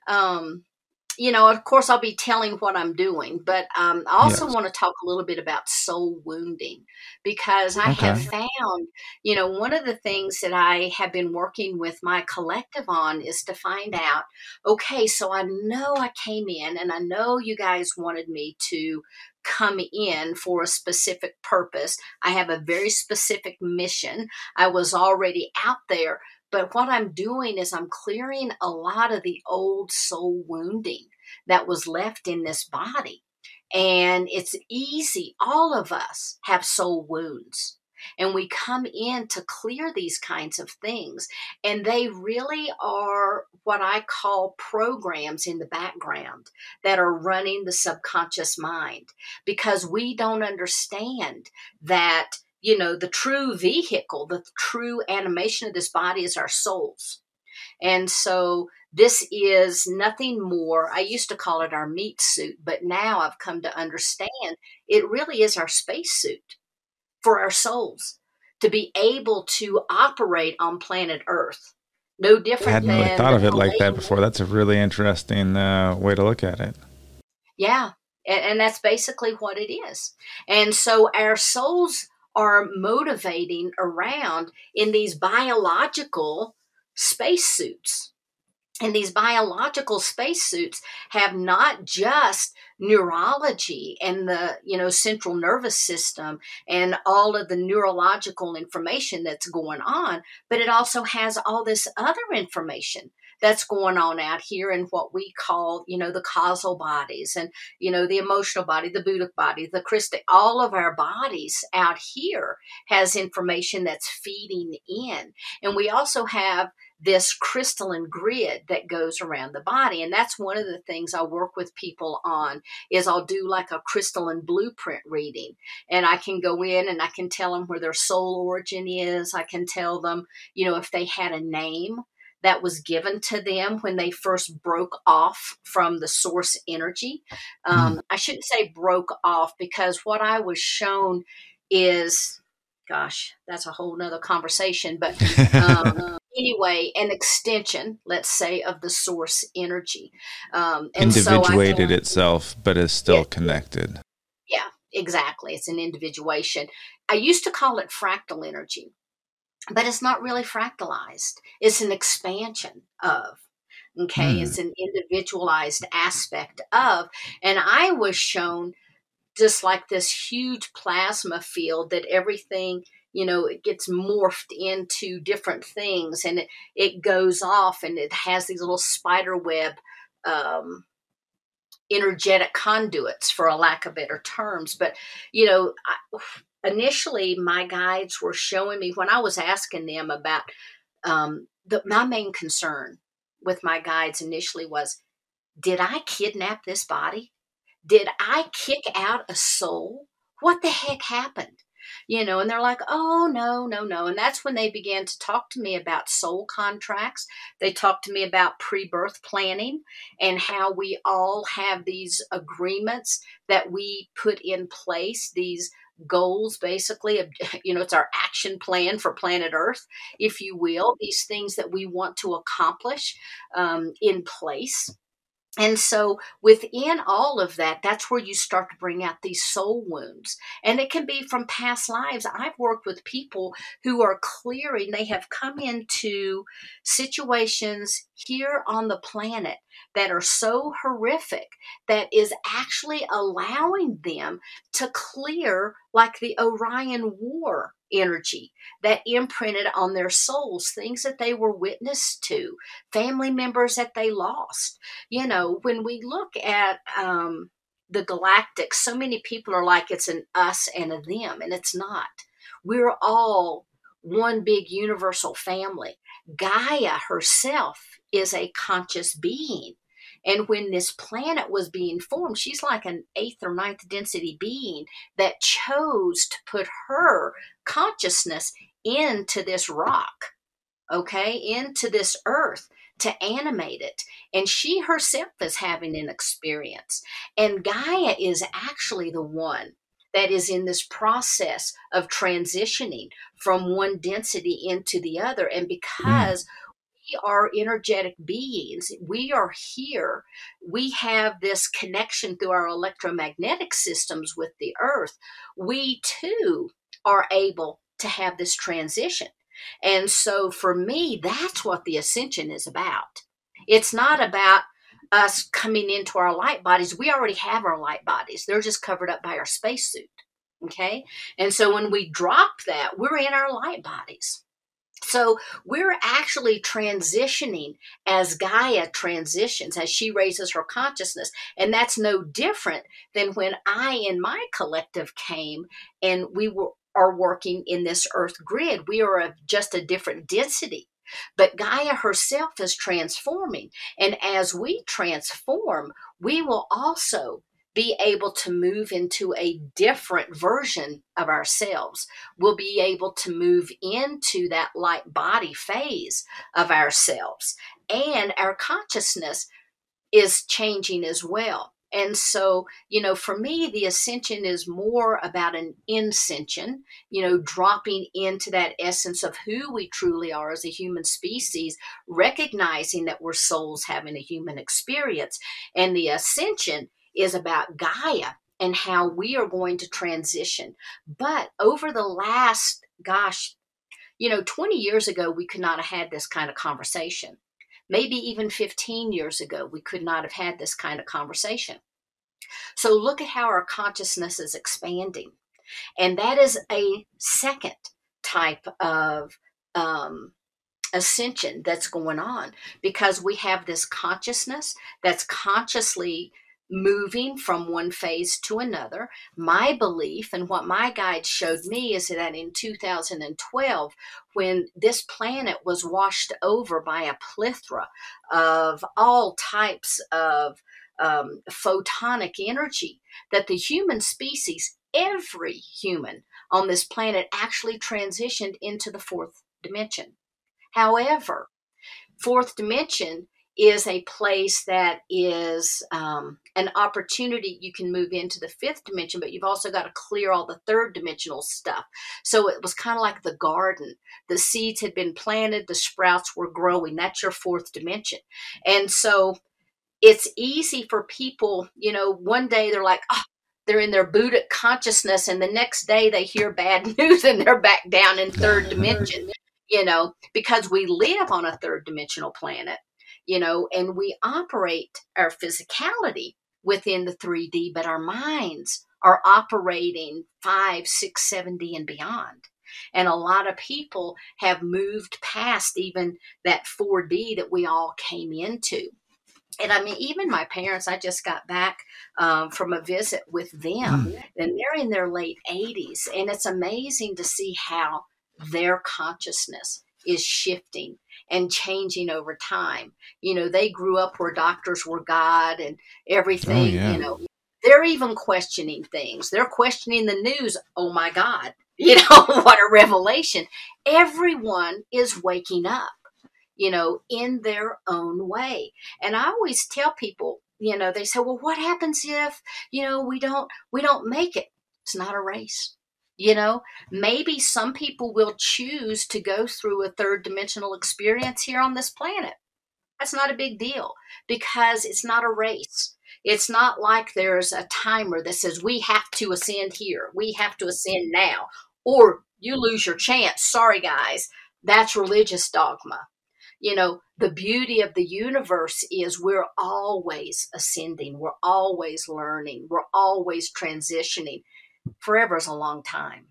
of course, I'll be telling what I'm doing, but I also want to talk a little bit about soul wounding, because I have found, one of the things that I have been working with my collective on is to find out, okay, so I know I came in and I know you guys wanted me to come in for a specific purpose. I have a very specific mission. I was already out there. But what I'm doing is I'm clearing a lot of the old soul wounding that was left in this body. And it's easy. All of us have soul wounds. And we come in to clear these kinds of things. And they really are what I call programs in the background that are running the subconscious mind, because we don't understand that, the true vehicle, the true animation of this body is our souls. And so this is nothing more. I used to call it our meat suit, but now I've come to understand it really is our space suit for our souls to be able to operate on planet Earth. No I different hadn't really than thought the of it like that Malaysian. before. That's a really interesting way to look at it. Yeah. And that's basically what it is. And so our souls are motivating around in these biological spacesuits. And these biological spacesuits have not just neurology and the central nervous system and all of the neurological information that's going on, but it also has all this other information that's going on out here in what we call the causal bodies, and the emotional body, the buddhic body, the christic. All of our bodies out here has information that's feeding in. And we also have this crystalline grid that goes around the body. And that's one of the things I work with people on is I'll do like a crystalline blueprint reading. And I can go in and I can tell them where their soul origin is. I can tell them, if they had a name that was given to them when they first broke off from the source energy. I shouldn't say broke off, because what I was shown is, gosh, that's a whole nother conversation. But anyway, an extension, let's say, of the source energy. And Individuated itself, but is still connected. Yeah, exactly. It's an individuation. I used to call it fractal energy, but it's not really fractalized. It's an expansion of. Okay, it's an individualized aspect of. And I was shown just like this huge plasma field that everything, it gets morphed into different things, and it goes off, and it has these little spider web energetic conduits, for a lack of better terms. But, initially my guides were showing me, when I was asking them about my main concern with my guides initially was, did I kidnap this body? Did I kick out a soul? What the heck happened? And they're like, oh, no, no, no. And that's when they began to talk to me about soul contracts. They talked to me about pre-birth planning and how we all have these agreements that we put in place, these goals, basically. It's our action plan for planet Earth, if you will, these things that we want to accomplish in place. And so within all of that, that's where you start to bring out these soul wounds. And it can be from past lives. I've worked with people who are clearing, they have come into situations here on the planet that are so horrific that is actually allowing them to clear, like the Orion War energy that imprinted on their souls, things that they were witness to, family members that they lost. When we look at the galactic, so many people are like it's an us and a them, and it's not. We're all one big universal family. Gaia herself is a conscious being. And when this planet was being formed, she's like an 8th or 9th density being that chose to put her consciousness into this rock, okay, into this earth, to animate it. And she herself is having an experience. And Gaia is actually the one that is in this process of transitioning from one density into the other. And because we are energetic beings, we are here, we have this connection through our electromagnetic systems with the earth, we too are able to have this transition. And so for me, that's what the ascension is about. It's not about us coming into our light bodies. We already have our light bodies. They're just covered up by our spacesuit. Okay. And so when we drop that, we're in our light bodies. So we're actually transitioning as Gaia transitions, as she raises her consciousness. And that's no different than when I and my collective came and are working in this earth grid. We are just a different density. But Gaia herself is transforming. And as we transform, we will also be able to move into a different version of ourselves. We'll be able to move into that light body phase of ourselves. And our consciousness is changing as well. And so, for me, the ascension is more about an ascension, dropping into that essence of who we truly are as a human species, recognizing that we're souls having a human experience. And the ascension is about Gaia and how we are going to transition. But over the last, 20 years ago, we could not have had this kind of conversation. Maybe even 15 years ago, we could not have had this kind of conversation. So look at how our consciousness is expanding. And that is a second type of ascension that's going on, because we have this consciousness that's consciously moving from one phase to another. My belief and what my guide showed me is that in 2012, when this planet was washed over by a plethora of all types of photonic energy, that the human species, every human on this planet, actually transitioned into the fourth dimension. However, fourth dimension is a place that is an opportunity. You can move into the fifth dimension, but you've also got to clear all the third dimensional stuff. So it was kind of like the garden. The seeds had been planted, the sprouts were growing. That's your fourth dimension. And so it's easy for people, one day they're like, they're in their Buddhic consciousness, and the next day they hear bad news and they're back down in third dimension, because we live on a third dimensional planet, and we operate our physicality within the 3D, but our minds are operating 5, 6, 7D and beyond. And a lot of people have moved past even that 4D that we all came into. And I mean, even my parents, I just got back from a visit with them, and they're in their late 80s. And it's amazing to see how their consciousness is shifting and changing over time. They grew up where doctors were God and everything. Oh, yeah. They're even questioning things. They're questioning the news. Oh my God, what a revelation. Everyone is waking up, in their own way. And I always tell people, they say, well, what happens if, we don't make it? It's not a race. Maybe some people will choose to go through a third dimensional experience here on this planet. That's not a big deal, because it's not a race. It's not like there's a timer that says we have to ascend here. We have to ascend now, or you lose your chance. Sorry, guys. That's religious dogma. The beauty of the universe is we're always ascending. We're always learning. We're always transitioning. Forever is a long time.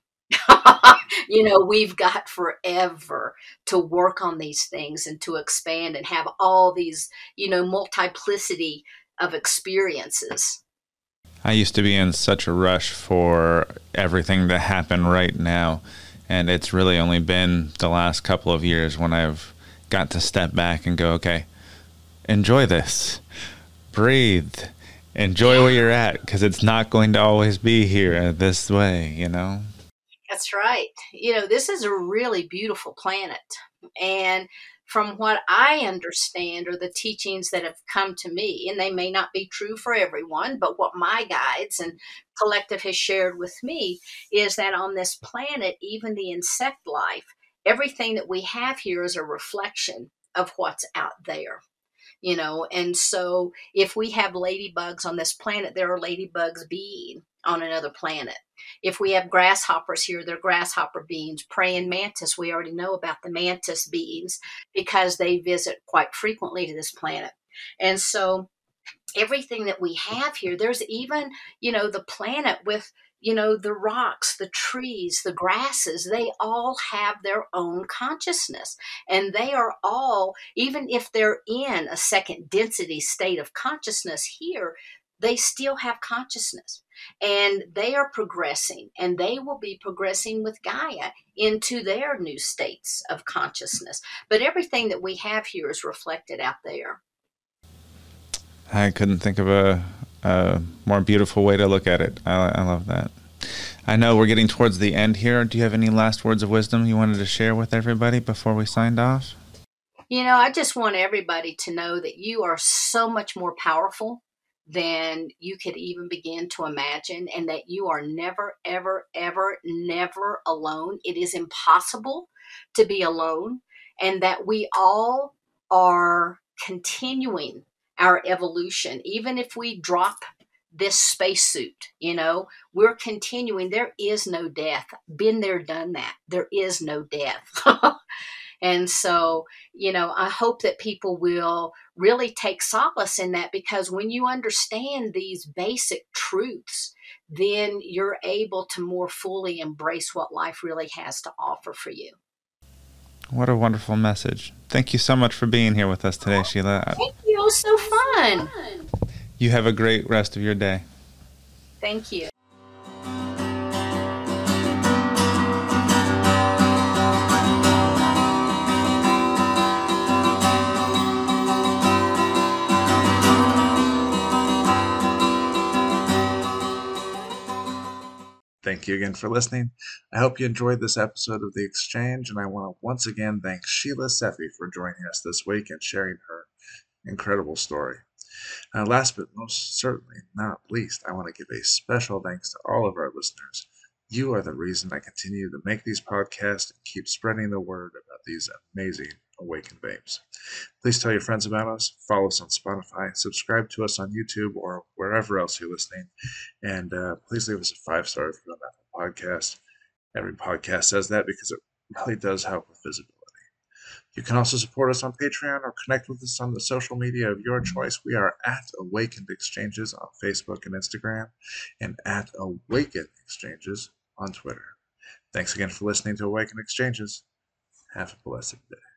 We've got forever to work on these things and to expand and have all these, multiplicity of experiences. I used to be in such a rush for everything to happen right now. And it's really only been the last couple of years when I've got to step back and go, okay, enjoy this, breathe, enjoy where you're at, because it's not going to always be here this way, That's right. This is a really beautiful planet. And from what I understand, or the teachings that have come to me, and they may not be true for everyone, but what my guides and collective has shared with me is that on this planet, even the insect life, everything that we have here is a reflection of what's out there. And so if we have ladybugs on this planet, there are ladybugs being on another planet. If we have grasshoppers here, they're grasshopper beings. Praying mantis, we already know about the mantis beings because they visit quite frequently to this planet. And so everything that we have here, there's even, the planet with, the rocks, the trees, the grasses, they all have their own consciousness. And they are all, even if they're in a second density state of consciousness here, they still have consciousness. And they are progressing, and they will be progressing with Gaia into their new states of consciousness. But everything that we have here is reflected out there. I couldn't think of a a more beautiful way to look at it. I love that. I know we're getting towards the end here. Do you have any last words of wisdom you wanted to share with everybody before we signed off? I just want everybody to know that you are so much more powerful than you could even begin to imagine, and that you are never, ever, ever, never alone. It is impossible to be alone, and that we all are continuing our evolution. Even if we drop this spacesuit, we're continuing. There is no death. Been there, done that. There is no death. And so, I hope that people will really take solace in that, because when you understand these basic truths, then you're able to more fully embrace what life really has to offer for you. What a wonderful message. Thank you so much for being here with us today, Sheila. Thank you. It was so fun. You have a great rest of your day. Thank you. Thank you again for listening. I hope you enjoyed this episode of The Exchange, and I want to once again thank Sheila Seppi for joining us this week and sharing her incredible story. Last but most certainly not least, I want to give a special thanks to all of our listeners. You are the reason I continue to make these podcasts and keep spreading the word about these amazing Awakened Babes. Please tell your friends about us, follow us on Spotify, subscribe to us on YouTube or wherever else you're listening, and please leave us a 5-star review on Apple Podcast. Every podcast says that because it really does help with visibility. You can also support us on Patreon or connect with us on the social media of your choice. We are at Awakened Exchanges on Facebook and Instagram, and at Awakened Exchanges on Twitter. Thanks again for listening to Awakened Exchanges. Have a blessed day.